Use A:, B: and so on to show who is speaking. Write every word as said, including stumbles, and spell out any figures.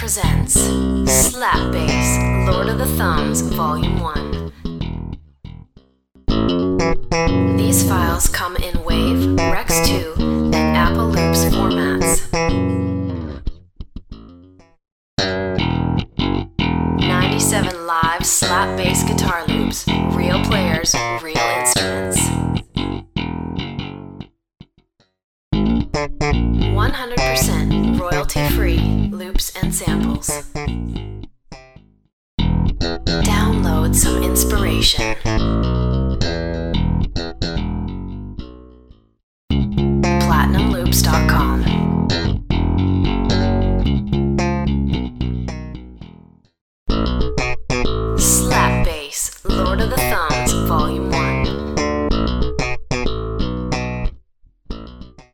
A: presents Slap Bass, Lord of the Thumbs, Volume one. These files come in WAV, Rex two, and Apple Loops formats. ninety-seven live slap bass guitar loops, real players, real instruments. one hundred percent royalty-free loops and samples. Download some inspiration.